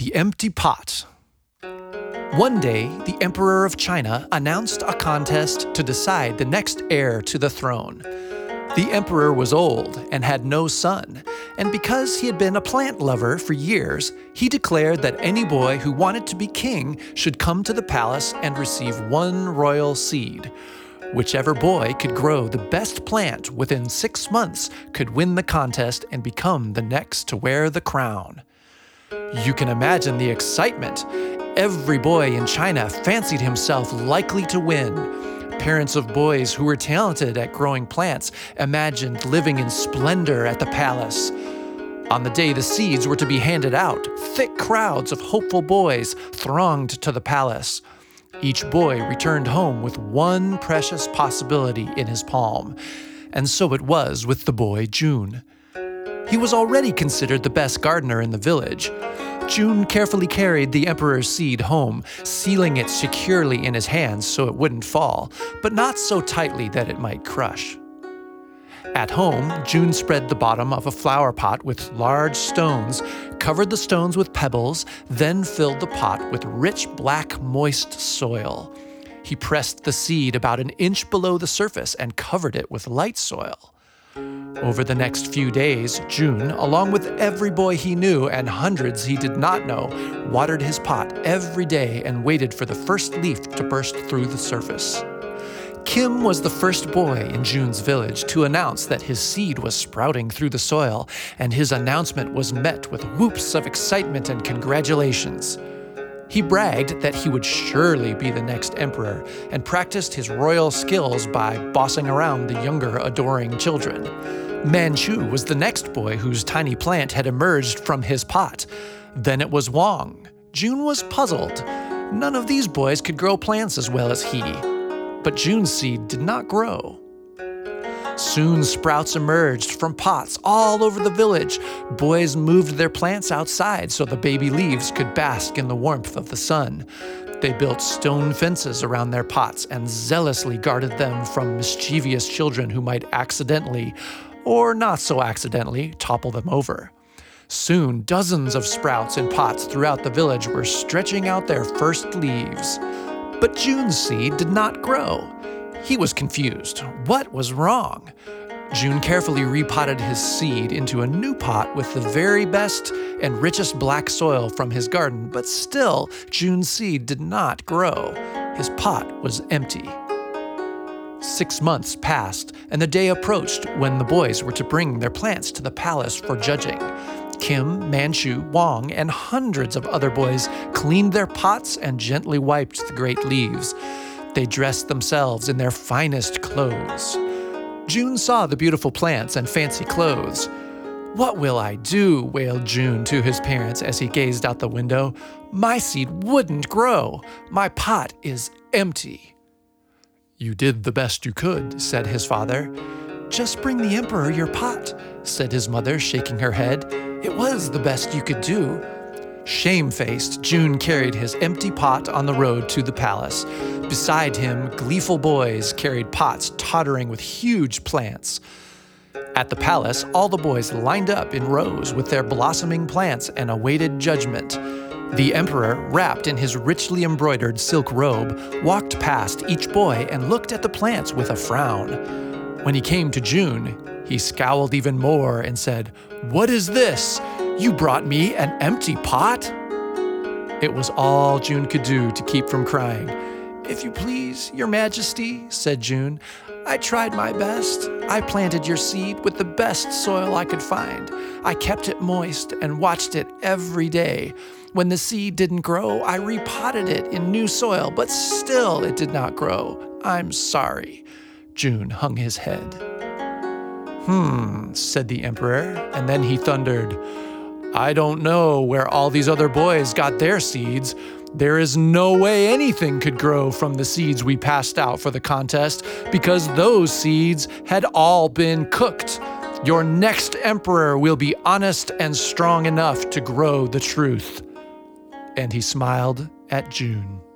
The Empty Pot. One day, the Emperor of China announced a contest to decide the next heir to the throne. The emperor was old and had no son, and because he had been a plant lover for years, he declared that any boy who wanted to be king should come to the palace and receive one royal seed. Whichever boy could grow the best plant within 6 months could win the contest and become the next to wear the crown. You can imagine the excitement. Every boy in China fancied himself likely to win. Parents of boys who were talented at growing plants imagined living in splendor at the palace. On the day the seeds were to be handed out, thick crowds of hopeful boys thronged to the palace. Each boy returned home with one precious possibility in his palm. And so it was with the boy Jun. He was already considered the best gardener in the village. Jun carefully carried the emperor's seed home, sealing it securely in his hands so it wouldn't fall, but not so tightly that it might crush. At home, Jun spread the bottom of a flower pot with large stones, covered the stones with pebbles, then filled the pot with rich black moist soil. He pressed the seed about an inch below the surface and covered it with light soil. Over the next few days, Jun, along with every boy he knew and hundreds he did not know, watered his pot every day and waited for the first leaf to burst through the surface. Kim was the first boy in Jun's village to announce that his seed was sprouting through the soil, and his announcement was met with whoops of excitement and congratulations. He bragged that he would surely be the next emperor and practiced his royal skills by bossing around the younger, adoring children. Manchu was the next boy whose tiny plant had emerged from his pot. Then it was Wang. Jun was puzzled. None of these boys could grow plants as well as he. But Jun's seed did not grow. Soon sprouts emerged from pots all over the village. Boys moved their plants outside so the baby leaves could bask in the warmth of the sun. They built stone fences around their pots and zealously guarded them from mischievous children who might accidentally, or not so accidentally, topple them over. Soon, dozens of sprouts in pots throughout the village were stretching out their first leaves. But Jun's seed did not grow. He was confused. What was wrong? Jun carefully repotted his seed into a new pot with the very best and richest black soil from his garden, but still, Jun's seed did not grow. His pot was empty. 6 months passed, and the day approached when the boys were to bring their plants to the palace for judging. Kim, Manchu, Wang, and hundreds of other boys cleaned their pots and gently wiped the great leaves. They dressed themselves in their finest clothes. Jun saw the beautiful plants and fancy clothes. "What will I do?" wailed Jun to his parents as he gazed out the window. "My seed wouldn't grow. My pot is empty." "You did the best you could," said his father. "Just bring the emperor your pot," said his mother, shaking her head. "It was the best you could do." Shamefaced, Jun carried his empty pot on the road to the palace. Beside him, gleeful boys carried pots tottering with huge plants. At the palace, all the boys lined up in rows with their blossoming plants and awaited judgment. The emperor, wrapped in his richly embroidered silk robe, walked past each boy and looked at the plants with a frown. When he came to Jun, he scowled even more and said, "What is this? You brought me an empty pot?" It was all Jun could do to keep from crying. "If you please, your majesty," said Jun, "I tried my best. I planted your seed with the best soil I could find. I kept it moist and watched it every day. When the seed didn't grow, I repotted it in new soil, but still it did not grow. I'm sorry." Jun hung his head. Said the emperor, and then he thundered, "I don't know where all these other boys got their seeds. There is no way anything could grow from the seeds we passed out for the contest because those seeds had all been cooked. Your next emperor will be honest and strong enough to grow the truth." And he smiled at Jun.